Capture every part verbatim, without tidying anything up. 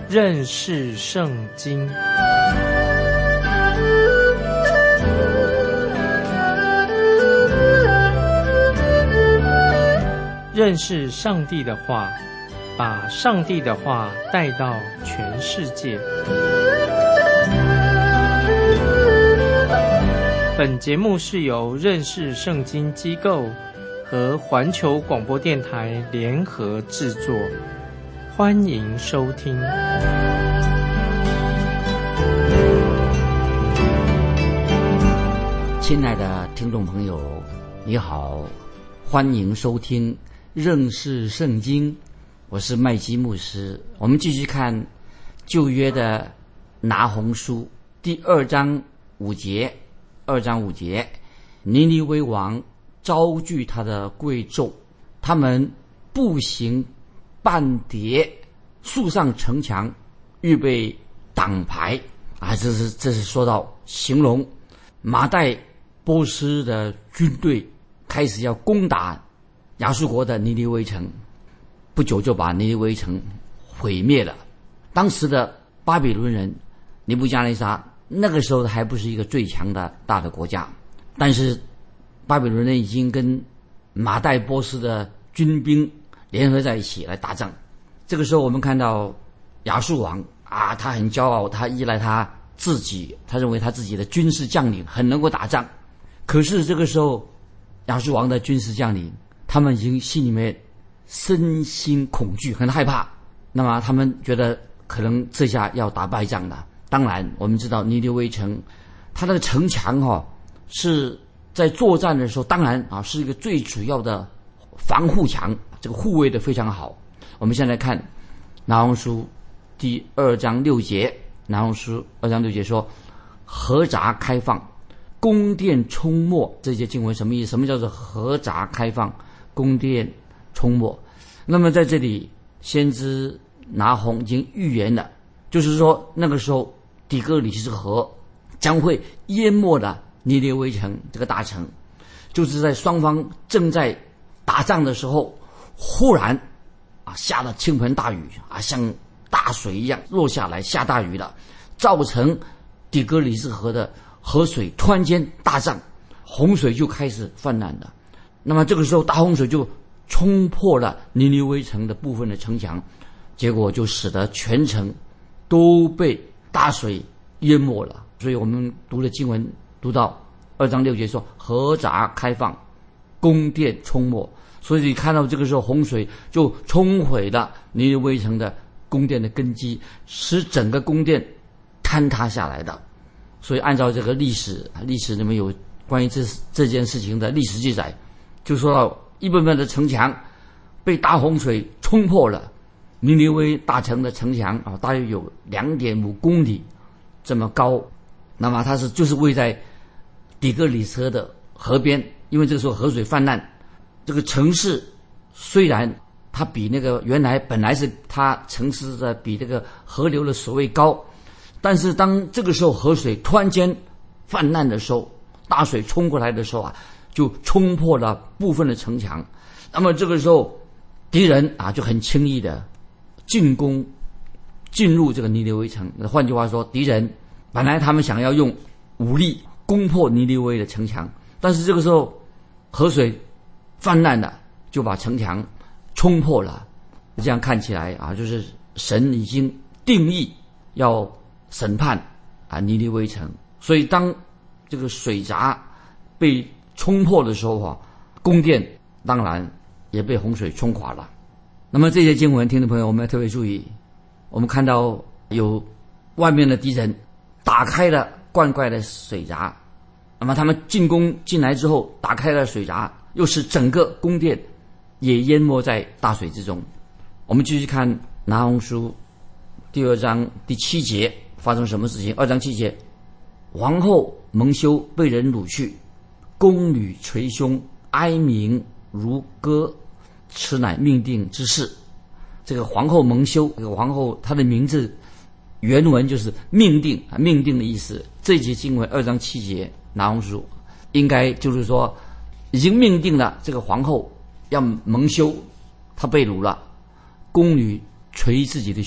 认识圣经。认识上帝的话，把上帝的话带到全世界。本节目是由认识圣经机构和环球广播电台联合制作，欢迎收听。 亲爱的听众朋友，你好，欢迎收听认识圣经，我是麦基牧师。我们继续看旧约的拿鸿书第二章五节，二章五节，尼尼微王招聚他的贵胄，他们步行半叠，树上城墙，预备挡牌啊！这是这是说到形容马代波斯的军队开始要攻打亚述国的尼尼微城，不久就把尼尼微城毁灭了。当时的巴比伦人尼布加内撒那个时候还不是一个最强的大的国家，但是巴比伦人已经跟马代波斯的军兵联合在一起来打仗。这个时候我们看到亚述王啊，他很骄傲，他依赖他自己，他认为他自己的军事将领很能够打仗。可是这个时候亚述王的军事将领他们已经心里面身心恐惧，很害怕，那么他们觉得可能这下要打败仗了。当然我们知道尼尼微城它那个城墙哦，是在作战的时候当然啊是一个最主要的防护墙，这个护卫的非常好。我们现在看拿鸿书第二章六节，拿鸿书二章六节说，合闸开放，宫殿冲没。这些经文什么意思？什么叫做合闸开放，宫殿冲没？那么在这里先知拿鸿已经预言了，就是说那个时候底格里斯河将会淹没了尼尼微城这个大城，就是在双方正在打仗的时候，忽然啊下了倾盆大雨啊，像大水一样落下来，下大雨了，造成底格里斯河的河水突然间大涨，洪水就开始泛滥了。那么这个时候大洪水就冲破了尼尼微城的部分的城墙，结果就使得全城都被大水淹没了。所以我们读的经文读到二章六节说，合闸开放，宫殿冲没。所以你看到这个时候洪水就冲毁了尼尼微城的宫殿的根基，使整个宫殿坍塌下来的。所以按照这个历史历史里面有关于这这件事情的历史记载，就说到一部分的城墙被大洪水冲破了，尼尼微大城的城墙啊，大约有 两点五公里这么高。那么它是就是位在底格里斯河的河边，因为这个时候河水泛滥，这个城市虽然它比那个原来本来是它城市的比这个河流的水位高，但是当这个时候河水突然间泛滥的时候，大水冲过来的时候啊，就冲破了部分的城墙。那么这个时候敌人啊就很轻易的进攻进入这个尼尼微城。换句话说，敌人本来他们想要用武力攻破尼尼微的城墙，但是这个时候河水泛滥了，就把城墙冲破了。这样看起来啊，就是神已经定义要审判啊尼尼微城。所以当这个水闸被冲破的时候啊，宫殿当然也被洪水冲垮了。那么这些经文听众朋友我们要特别注意，我们看到有外面的敌人打开了灌溉的水闸，那么他们进攻进来之后打开了水闸，又使整个宫殿也淹没在大水之中。我们继续看拿鸿书第二章第七节发生什么事情。二章七节，皇后蒙羞，被人掳去，宫女捶胸，哀鸣如歌，此乃命定之事。这个皇后蒙羞，这个皇后她的名字原文就是命定，命定的意思。这一节经文二章七节拿鸿书应该就是说已经命定了这个皇后要蒙羞，她被掳了，宫女捶自己的胸，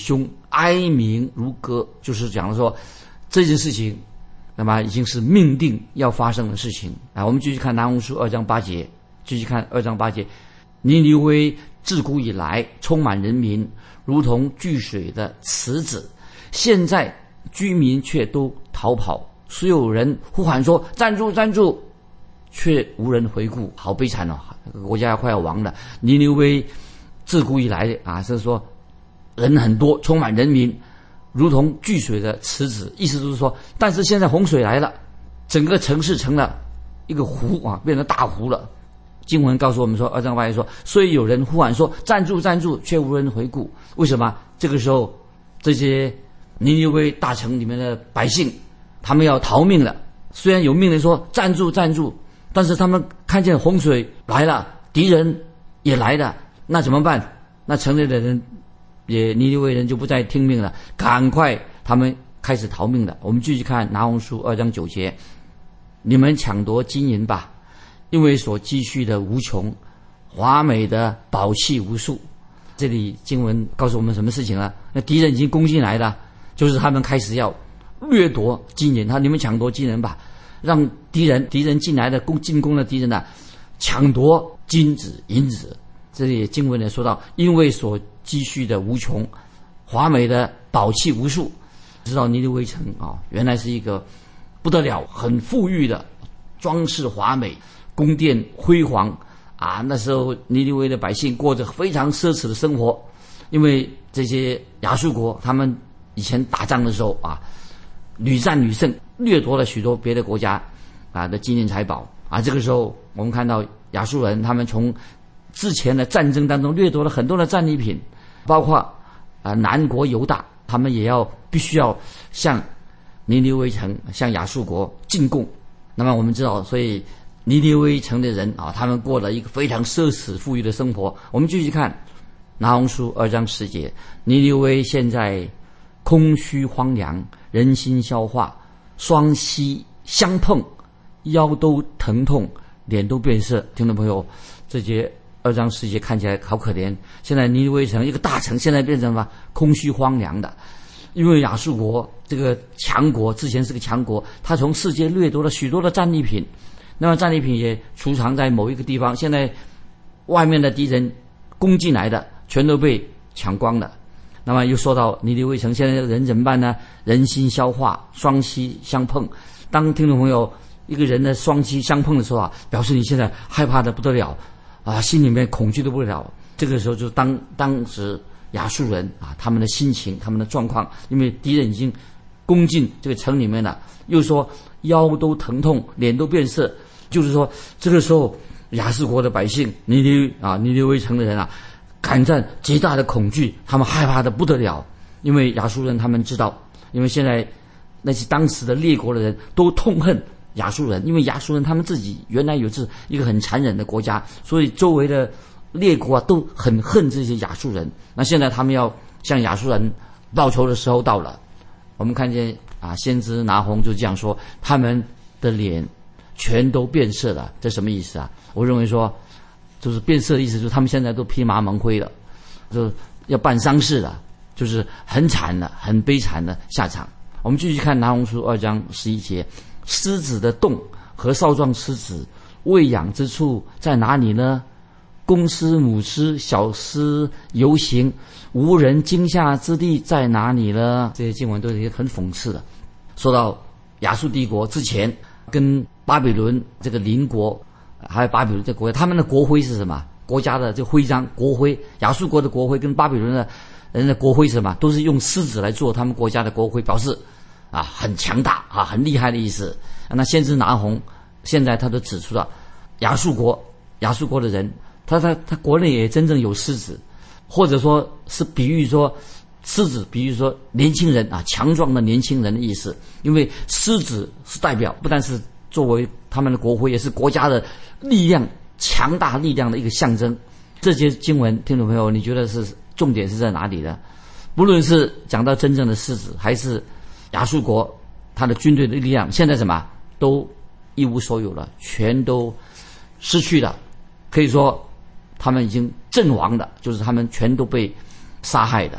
哀鸣如歌，就是讲说这件事情那么已经是命定要发生的事情啊。我们继续看拿红书二章八节，继续看二章八节，尼尼微自古以来充满人民，如同聚水的池子，现在居民却都逃跑，所有人呼喊说站住站住，却无人回顾，好悲惨哦，国家快要亡了。尼尼微自古以来啊，是说人很多，充满人民，如同聚水的池子，意思就是说，但是现在洪水来了，整个城市成了一个湖啊，变成大湖了。经文告诉我们说，二章八节说，所以有人呼喊说站住站住，却无人回顾。为什么？这个时候这些尼尼微大城里面的百姓，他们要逃命了，虽然有命令说站住站住，但是他们看见洪水来了，敌人也来了，那怎么办？那城里的人也尼尼微人就不再听命了，赶快他们开始逃命了。我们继续看拿红书二章九节，你们抢夺金银吧，因为所积蓄的无穷，华美的宝器无数。这里经文告诉我们什么事情呢？那敌人已经攻进来了，就是他们开始要掠夺金银，他你们抢夺金银吧，让敌人敌人进来的攻进攻的敌人呢、啊，抢夺金子银子。这里经文也说到，因为所积蓄的无穷，华美的宝器无数。知道尼尼微城啊，原来是一个不得了，很富裕的，装饰华美，宫殿辉煌啊。那时候尼尼微的百姓过着非常奢侈的生活，因为这些亚述国他们以前打仗的时候啊，屡战屡胜，掠夺了许多别的国家啊的金银财宝啊。这个时候我们看到亚述人他们从之前的战争当中掠夺了很多的战利品，包括啊南国犹大，他们也要必须要向尼尼微城向亚述国进贡。那么我们知道，所以尼尼微城的人啊，他们过了一个非常奢侈富裕的生活。我们继续看拿红书二章十节，尼尼微现在空虚荒凉，人心消化，双膝相碰，腰都疼痛，脸都变色。听众朋友，这节二章十节看起来好可怜。现在尼尼微城一个大城，现在变成了空虚荒凉的，因为亚述国这个强国之前是个强国，他从世界掠夺了许多的战利品，那么战利品也储藏在某一个地方，现在外面的敌人攻进来的全都被抢光了。那么又说到尼尼微城，现在人怎么办呢？人心消化，双膝相碰。当听众朋友一个人的双膝相碰的时候啊，表示你现在害怕的不得了啊，心里面恐惧的不得了。这个时候就当当时亚述人啊，他们的心情，他们的状况，因为敌人已经攻进这个城里面了，又说腰都疼痛，脸都变色，就是说这个时候亚述国的百姓，尼尼啊尼尼微城的人啊，感到极大的恐惧，他们害怕的不得了。因为亚述人他们知道，因为现在那些当时的列国的人都痛恨亚述人，因为亚述人他们自己原来有是一个很残忍的国家，所以周围的列国啊都很恨这些亚述人。那现在他们要向亚述人报仇的时候到了。我们看见啊，先知拿红就这样说，他们的脸全都变色了。这什么意思啊？我认为说，就是变色的意思，就是他们现在都披麻蒙灰了，就要办丧事了，就是很惨的、很悲惨的下场。我们继续看拿红书二章十一节，狮子的洞和少壮狮子喂养之处在哪里呢？公狮、母狮、小狮游行，无人惊吓之地在哪里呢？这些经文都是一些很讽刺的。说到亚述帝国之前跟巴比伦这个邻国，还有巴比伦这个国家，他们的国徽是什么？国家的这个徽章国徽，亚述国的国徽跟巴比伦的人的国徽是什么？都是用狮子来做他们国家的国徽，表示啊很强大啊很厉害的意思。那先知拿红现在他都指出了亚述国亚述国的人，他他他国内也真正有狮子，或者说是比喻说狮子，比喻说年轻人啊，强壮的年轻人的意思。因为狮子是代表，不但是作为他们的国徽，也是国家的力量，强大力量的一个象征。这些经文，听众朋友，你觉得是重点是在哪里呢？不论是讲到真正的狮子，还是亚述国他的军队的力量，现在什么都一无所有了，全都失去了。可以说他们已经阵亡的，就是他们全都被杀害的。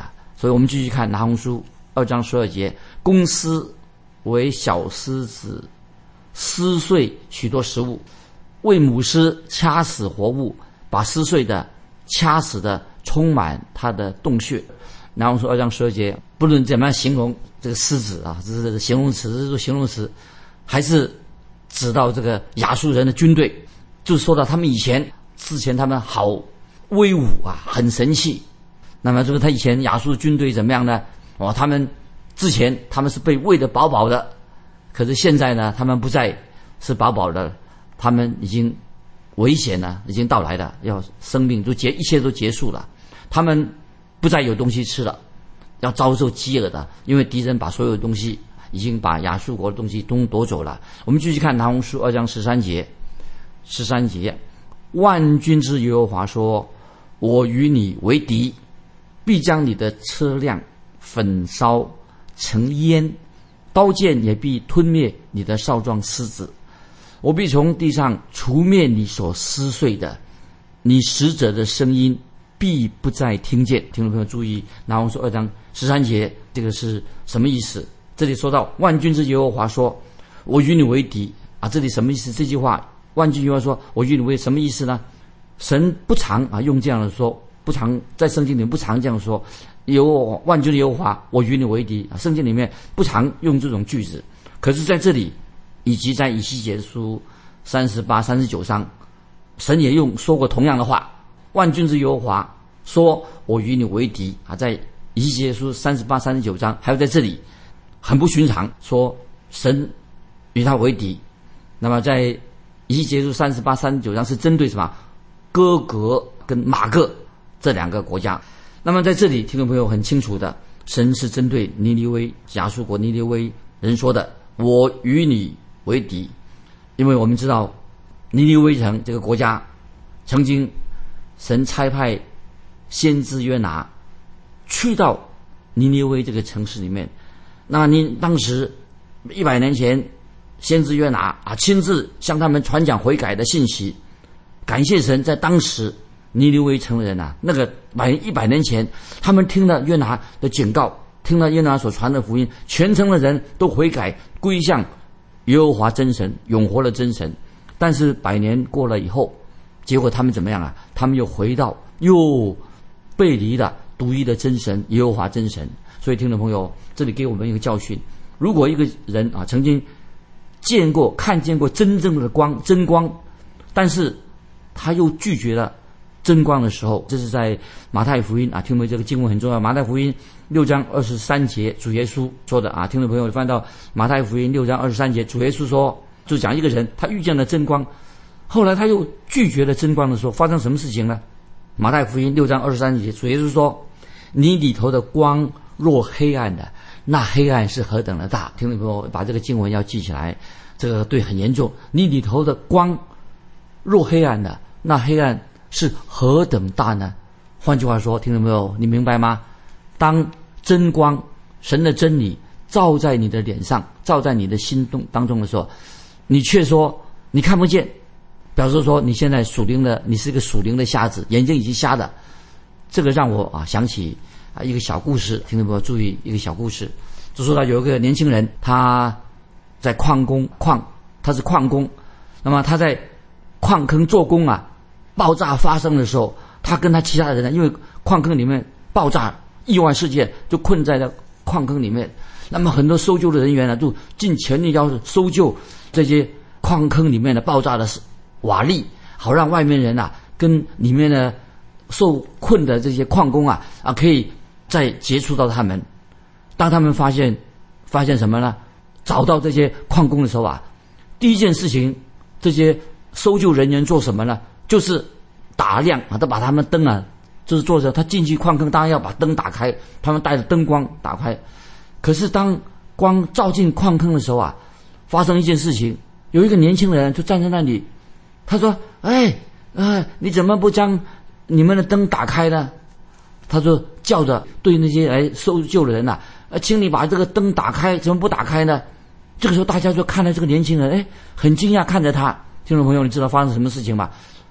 所以我们继续看拿红书二章十二节，公司为小狮子，撕碎许多食物，为母狮掐死活物，把撕碎的掐死的充满它的洞穴。拿红书二章十二节，不论怎么样形容这个狮子啊，这是形容词，这是形容词，还是指到这个亚述人的军队，就说到他们以前之前他们好威武啊，很神气。那么就是他以前亚述军队怎么样呢？哦，他们之前他们是被喂得饱饱的，可是现在呢，他们不再是饱饱的，他们已经危险了，已经到来了，要生命都结一切都结束了，他们不再有东西吃了，要遭受饥饿的，因为敌人把所有东西已经把亚述国的东西都夺走了。我们继续看拿红书二章十三节，十三节，万军之耶和华说：我与你为敌，必将你的车辆焚烧成烟，刀剑也必吞灭你的少壮狮子。我必从地上除灭你所撕碎的，你使者的声音必不再听见。听众朋友注意，拿红书二章十三节，这个是什么意思？这里说到万军之耶和华说：我与你为敌啊，这里什么意思？这句话万军耶和华说我与你为，什么意思呢？神不常啊用这样的说，不常在圣经里面不常这样说，有万军的耶和华我与你为敌啊，圣经里面不常用这种句子。可是在这里以及在以西结书三十八、三十九章，神也用说过同样的话，万军之耶和华说我与你为敌啊，在以西结书三十八、三十九章，还有在这里很不寻常，说神与他为敌。那么在以西结书三十八、三十九章是针对什么？哥格跟马各这两个国家。那么在这里听众朋友很清楚的，神是针对尼尼微亚述国尼尼微人说的，我与你为敌。因为我们知道尼尼微城这个国家曾经神差派先知约拿去到尼尼微这个城市里面，那您当时一百年前先知约拿啊亲自向他们传讲悔改的信息，感谢神，在当时尼尼微城的人啊，那个百一百年前他们听了约拿的警告，听了约拿所传的福音，全城的人都悔改归向耶和华真神，永活的真神。但是百年过了以后，结果他们怎么样啊？他们又回到又背离了独一的真神耶和华真神。所以听众朋友，这里给我们一个教训，如果一个人啊曾经见过看见过真正的光真光，但是他又拒绝了真光的时候，这是在马太福音啊，听众朋友这个经文很重要，马太福音六章二十三节主耶稣说的啊，听众朋友翻到马太福音六章二十三节，主耶稣说，就讲一个人他遇见了真光，后来他又拒绝了真光的时候，发生什么事情呢？马太福音六章二十三节，主耶稣说，你里头的光若黑暗的，那黑暗是何等的大。听众朋友把这个经文要记起来，这个对很严重。你里头的光若黑暗的，那黑暗是何等大呢？换句话说，听众朋友你明白吗？当真光神的真理照在你的脸上，照在你的心动当中的时候，你却说你看不见，表示说你现在属灵的，你是一个属灵的瞎子，眼睛已经瞎的。这个让我啊想起啊一个小故事，听众朋友注意，一个小故事，就说到有一个年轻人，他在矿工矿，他是矿工，那么他在矿坑做工啊，爆炸发生的时候，他跟他其他的人，因为矿坑里面爆炸意外事件，就困在了矿坑里面。那么很多搜救的人员呢，就尽全力要搜救这些矿坑里面的爆炸的瓦砾，好让外面人啊跟里面的受困的这些矿工啊啊可以再接触到他们。当他们发现发现什么呢？找到这些矿工的时候啊，第一件事情，这些搜救人员做什么呢？就是打亮啊，都把他们灯啊，就是做着他进去矿坑，当然要把灯打开，他们带着灯光打开。可是当光照进矿坑的时候啊，发生一件事情，有一个年轻人就站在那里，他说：“哎，呃，你怎么不将你们的灯打开呢？”他说叫着对那些来搜救的人呐、啊，呃，请你把这个灯打开，怎么不打开呢？这个时候大家就看到这个年轻人，哎，很惊讶看着他。听众朋友，你知道发生什么事情吗？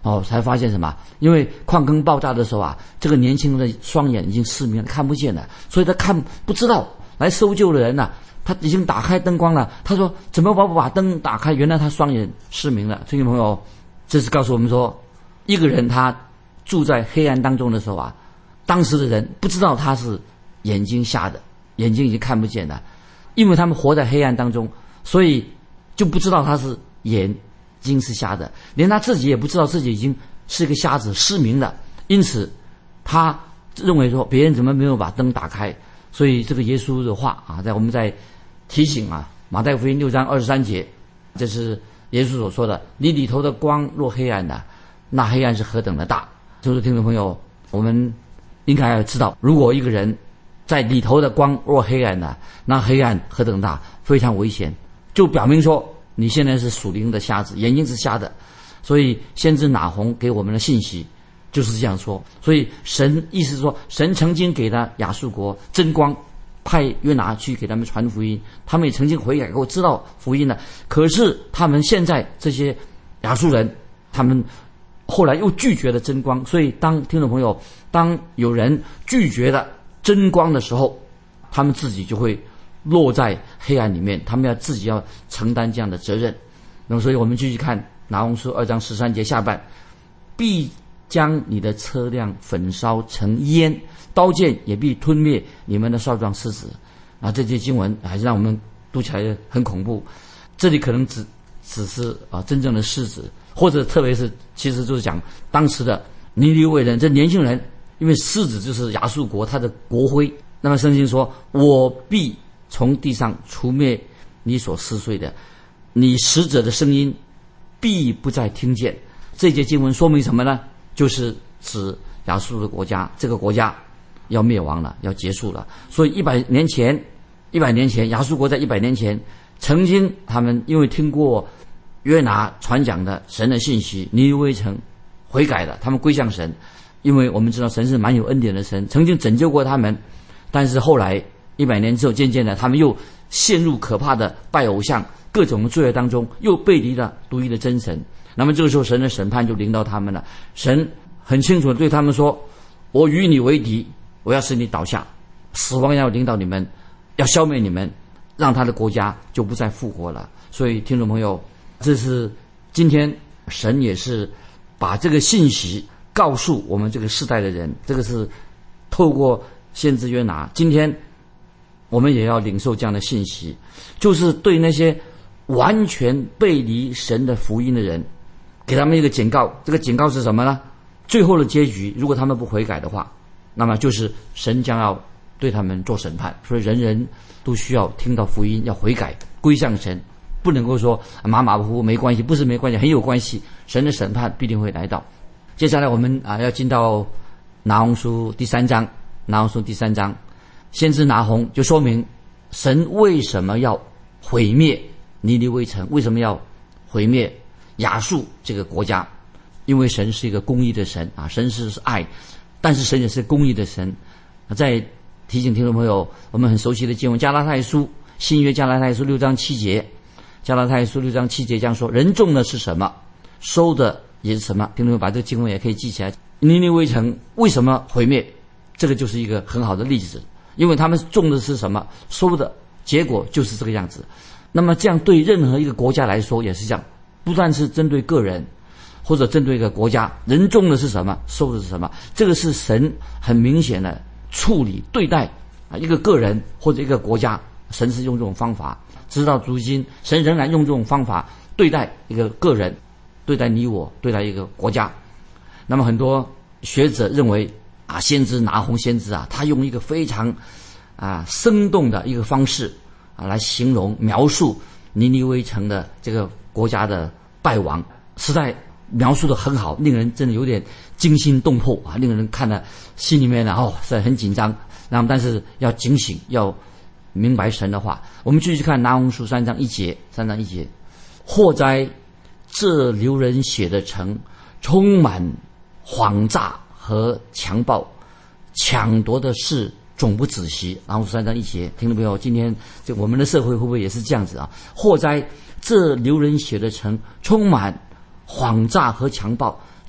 哦，才发现什么？因为矿坑爆炸的时候啊，这个年轻人的双眼已经失明了，看不见了，所以他看不知道来搜救的人呐、啊，他已经打开灯光了。他说：“怎么把我把灯打开？”原来他双眼失明了。听众朋友，这是告诉我们说，一个人他住在黑暗当中的时候啊，当时的人不知道他是眼睛瞎的，眼睛已经看不见了，因为他们活在黑暗当中，所以就不知道他是眼睛是瞎的，连他自己也不知道自己已经是一个瞎子，失明了。因此他认为说别人怎么没有把灯打开。所以这个耶稣的话啊，在我们在提醒啊，马太福音六章二十三节，这是耶稣所说的：你里头的光若黑暗的，那黑暗是何等的大。就是听众朋友，我们应该要知道，如果一个人在里头的光若黑暗的，那黑暗何等大，非常危险，就表明说你现在是属灵的瞎子，眼睛是瞎的。所以先知拿鸿给我们的信息就是这样说。所以神意思是说，神曾经给了亚述国真光，派约拿去给他们传福音，他们也曾经悔改过，知道福音了。可是他们现在这些亚述人，他们后来又拒绝了真光。所以当听众朋友，当有人拒绝了真光的时候，他们自己就会落在黑暗里面，他们要自己要承担这样的责任。那么所以我们继续看拿鸿书二章十三节下半，必将你的车辆焚烧成烟，刀剑也必吞灭你们的少壮狮子。啊，这些经文还是让我们读起来很恐怖。这里可能只只是啊真正的狮子，或者特别是其实就是讲当时的尼尼微人，这年轻人，因为狮子就是亚述国他的国徽。那么圣经说：我必从地上除灭你所撕碎的，你使者的声音必不再听见。这节经文说明什么呢？就是指亚述的国家，这个国家要灭亡了，要结束了。所以一百年前，一百年前，亚述国在一百年前曾经，他们因为听过约拿传讲的神的信息，尼尼微城悔改了，他们归向神。因为我们知道神是蛮有恩典的神，曾经拯救过他们，但是后来一百年之后，渐渐的他们又陷入可怕的拜偶像各种罪恶当中，又背离了独一的真神。那么这个时候神的审判就临到他们了。神很清楚地对他们说：我与你为敌，我要使你倒下，死亡要临到你们，要消灭你们，让他的国家就不再复活了。所以听众朋友，这是今天神也是把这个信息告诉我们这个世代的人，这个是透过先知约拿，今天我们也要领受这样的信息，就是对那些完全背离神的福音的人，给他们一个警告。这个警告是什么呢？最后的结局，如果他们不悔改的话，那么就是神将要对他们做审判。所以人人都需要听到福音，要悔改归向神，不能够说马马虎虎没关系，不是没关系，很有关系。神的审判必定会来到。接下来我们啊要进到拿鸿书第三章，拿鸿书第三章，先知拿鸿就说明神为什么要毁灭尼尼微城，为什么要毁灭亚述这个国家？因为神是一个公义的神啊，神是是爱，但是神也是公义的神。在提醒听众朋友，我们很熟悉的经文加拉太书，新约加拉太书六章七节，加拉太书六章七节这样说：人种的是什么，收的也是什么。听众朋友把这个经文也可以记起来。尼尼微城为什么毁灭？这个就是一个很好的例子，因为他们种的是什么，收的结果就是这个样子。那么这样对任何一个国家来说也是这样，不但是针对个人，或者针对一个国家，人种的是什么，收的是什么，这个是神很明显的处理对待啊一个个人或者一个国家，神是用这种方法。直到如今，神仍然用这种方法对待一个个人，对待你我，对待一个国家。那么很多学者认为啊，先知拿鸿先知啊，他用一个非常啊生动的一个方式啊来形容描述尼尼微城的这个国家的败亡，实在描述得很好，令人真的有点惊心动魄啊，令人看了心里面呢哦是很紧张。那么但是要警醒，要明白神的话。我们继续看拿鸿书三章一节，三章一节，祸哉，这流人血的城，充满谎诈和强暴，抢夺的事总不止息。拿鸿书三章一节，听到没有？今天这我们的社会会不会也是这样子啊？祸哉，这流人血的城，充满谎诈和强暴，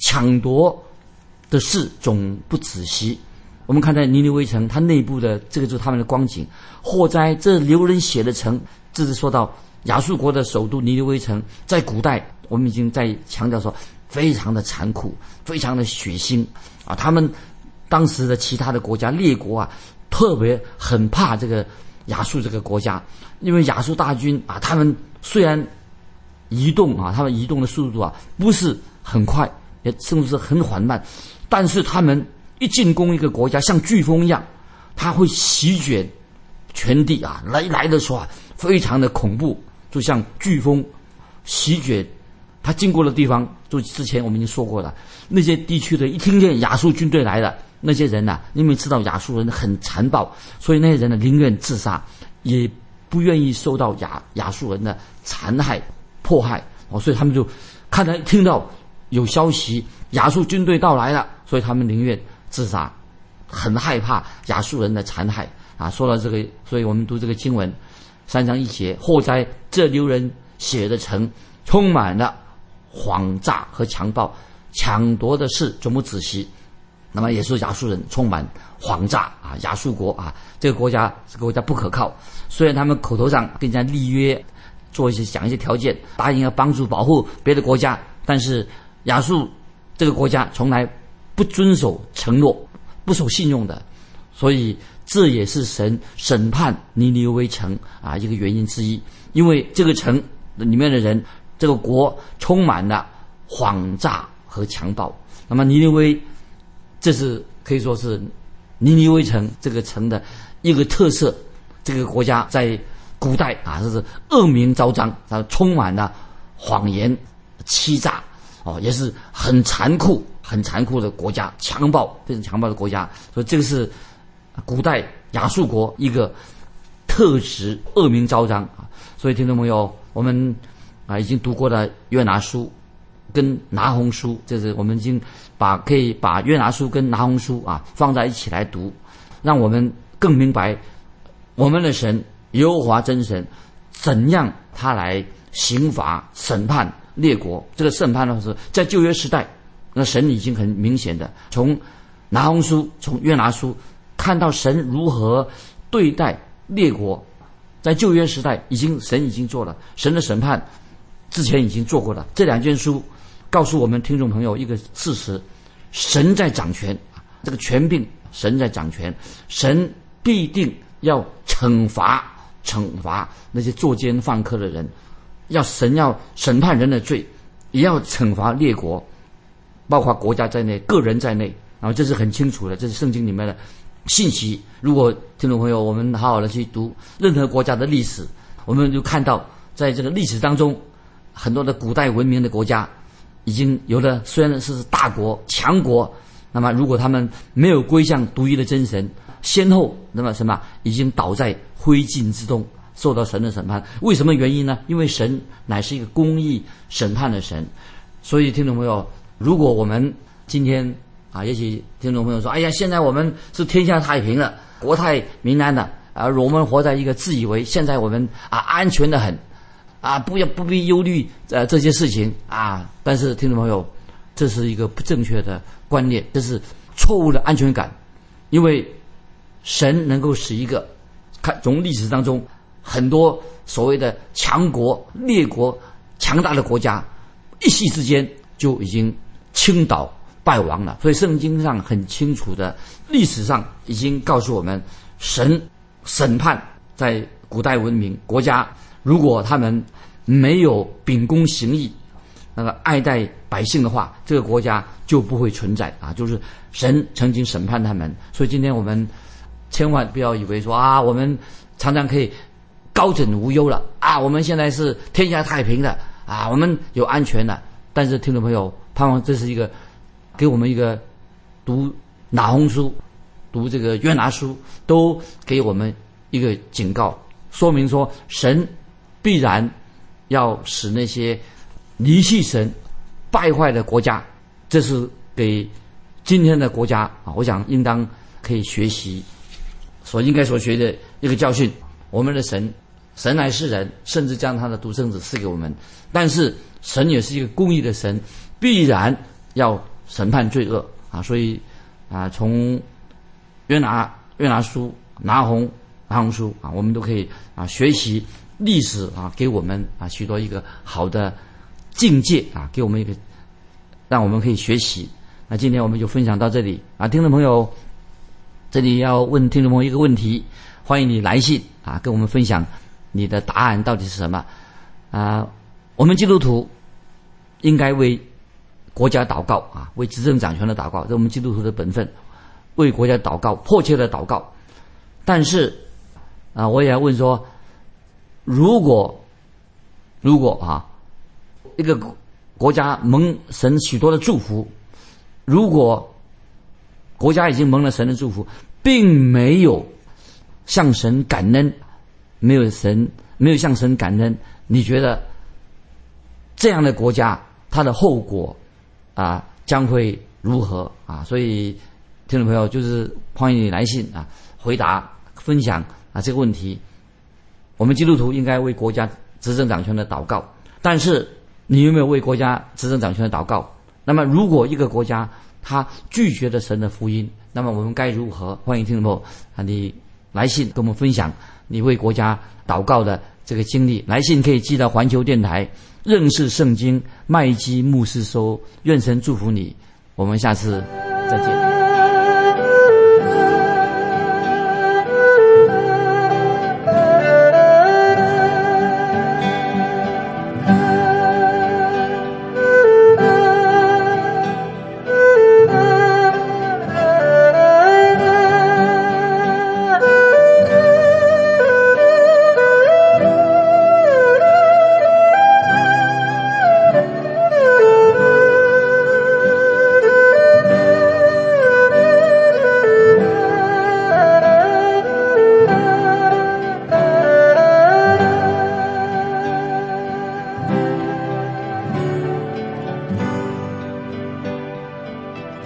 抢夺的事总不止息。我们看在尼尼微城，它内部的这个就是他们的光景。祸哉，这流人血的城，这是说到亚述国的首都尼尼微城，在古代我们已经在强调说，非常的残酷，非常的血腥啊！他们当时的其他的国家列国啊，特别很怕这个亚述这个国家，因为亚述大军啊，他们虽然移动啊，他们移动的速度啊不是很快，也甚至是很缓慢，但是他们一进攻一个国家，像飓风一样，它会席卷全地啊！来来的时候啊，非常的恐怖，就像飓风席卷它经过的地方。就之前我们已经说过了，那些地区的一听见亚述军队来了，那些人呐、啊，因为知道亚述人很残暴，所以那些人呢宁愿自杀，也不愿意受到亚亚述人的残害迫害哦，所以他们就看到听到有消息亚述军队到来了，所以他们宁愿自杀，很害怕亚述人的残害啊。说到这个，所以我们读这个经文三章一节，祸哉，这流人血的城，充满了谎诈和强暴，抢夺的事总不止息。那么也说亚述人充满谎诈啊，亚述国啊，这个国家这个国家不可靠。虽然他们口头上跟人家立约，做一些讲一些条件，答应要帮助保护别的国家，但是亚述这个国家从来不遵守承诺，不守信用的。所以这也是神审判尼尼微城啊一个原因之一，因为这个城里面的人，这个国充满了谎诈和强暴。那么尼尼微，这是可以说是尼尼微城这个城的一个特色。这个国家在古代啊，这是恶名昭彰，它充满了谎言、欺诈，哦，也是很残酷、很残酷的国家，强暴，非常强暴的国家。所以这个是古代亚述国一个特质，恶名昭彰啊。所以听众朋友，我们啊已经读过了约拿书跟拿红书，这是我们已经把可以把约拿书跟拿红书啊放在一起来读，让我们更明白我们的神耶和华真神怎样他来刑罚审判列国。这个审判呢是在旧约时代，那神已经很明显的从拿红书从约拿书看到神如何对待列国。在旧约时代已经神已经做了，神的审判之前已经做过了。这两卷书告诉我们听众朋友一个事实，神在掌权，这个权柄神在掌权，神必定要惩罚惩罚那些作奸犯科的人，要神要审判人的罪，也要惩罚列国，包括国家在内，个人在内。然后这是很清楚的，这是圣经里面的信息。如果听众朋友我们好好的去读任何国家的历史，我们就看到在这个历史当中，很多的古代文明的国家已经有的虽然是大国强国，那么如果他们没有归向独一的真神，先后那么什么已经倒在灰烬之中，受到神的审判。为什么原因呢？因为神乃是一个公义审判的神。所以听众朋友，如果我们今天啊，也许听众朋友说，哎呀，现在我们是天下太平了，国泰民安了，而、啊、我们活在一个自以为现在我们啊安全的很，啊不要不必忧虑呃这些事情啊。但是听众朋友，这是一个不正确的观念，这是错误的安全感。因为神能够使一个看从历史当中很多所谓的强国列国强大的国家一夕之间就已经倾倒败亡了。所以圣经上很清楚的，历史上已经告诉我们，神审判在古代文明国家，如果他们没有秉公行义，那个爱戴百姓的话，这个国家就不会存在啊！就是神曾经审判他们。所以今天我们千万不要以为说啊，我们常常可以高枕无忧了啊，我们现在是天下太平了啊，我们有安全了。但是听众朋友，盼望这是一个给我们一个读拿红书、读这个约拿书，都给我们一个警告，说明说神必然要使那些离弃神、败坏的国家，这是给今天的国家啊，我想应当可以学习所应该所学的一个教训。我们的神，神乃是人，甚至将他的独生子赐给我们，但是神也是一个公义的神，必然要审判罪恶啊。所以啊，从约拿约拿书、拿红拿红书啊，我们都可以啊学习历史啊，给我们啊许多一个好的境界啊，给我们一个让我们可以学习。那今天我们就分享到这里啊，听众朋友，这里要问听众朋友一个问题，欢迎你来信啊，跟我们分享你的答案到底是什么啊？我们基督徒应该为国家祷告啊，为执政掌权的祷告，这是我们基督徒的本分，为国家祷告，迫切的祷告。但是啊，我也要问说，如果如果啊，一个国家蒙神许多的祝福，如果国家已经蒙了神的祝福，并没有向神感恩，没有神没有向神感恩，你觉得这样的国家它的后果啊将会如何啊？所以听众朋友，就是欢迎你来信啊，回答分享啊这个问题。我们基督徒应该为国家执政掌权的祷告，但是你有没有为国家执政掌权的祷告？那么如果一个国家他拒绝了神的福音，那么我们该如何？欢迎听众朋友啊，你来信跟我们分享你为国家祷告的这个经历。来信可以寄到环球电台认识圣经麦基牧师收，愿神祝福你，我们下次再见。